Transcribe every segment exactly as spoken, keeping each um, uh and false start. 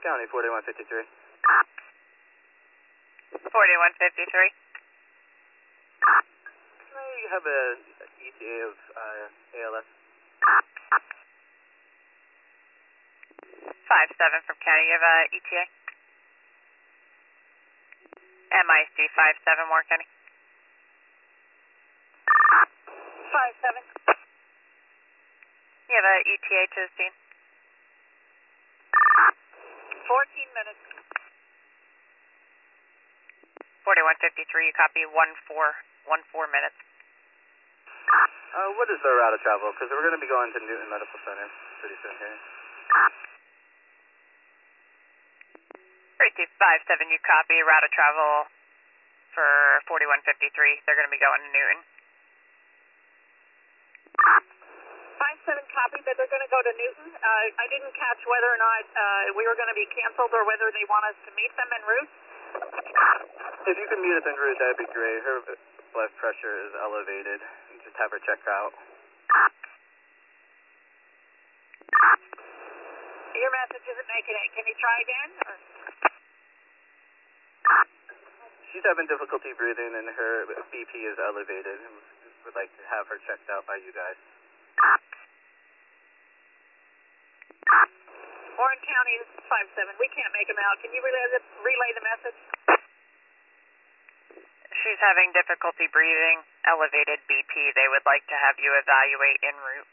County, forty-one fifty-three. forty-one fifty-three. Can I have a E T A of uh, A L S? five seven from County, you have a E T A? M I C five seven, Moore County. five seven. You have a E T A to the scene? fourteen minutes. forty-one fifty-three, you copy one four, one four minutes. Uh, what is the route of travel? Because we're going to be going to Newton Medical Center pretty soon here. Receive five seven, you copy route of travel for forty-one fifty-three. They're going to be going to Newton. five seven copy that they're going to go to Newton. Uh, I didn't catch whether or not uh, we were going to be canceled or whether they want us to meet them en route. If you can meet us en route, that would be great. Her blood pressure is elevated. Just have her check out. Your message isn't making it. Can you try again? Or? She's having difficulty breathing and her B P is elevated. Would like to have her checked out by you guys. Warren County, this is five seven. We can't make them out. Can you relay the, relay the message? She's having difficulty breathing, elevated B P. They would like to have you evaluate en route.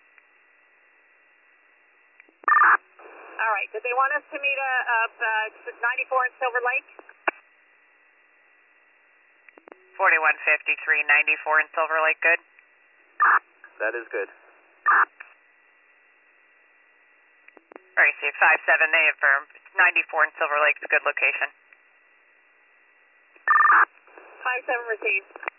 All right. Did they want us to meet uh, up uh, ninety-four in Silver Lake? forty-one fifty-three, ninety-four in Silver Lake, good? That is good. All right, see, five seven, they affirm. ninety-four in Silver Lake's a good location. five seven received.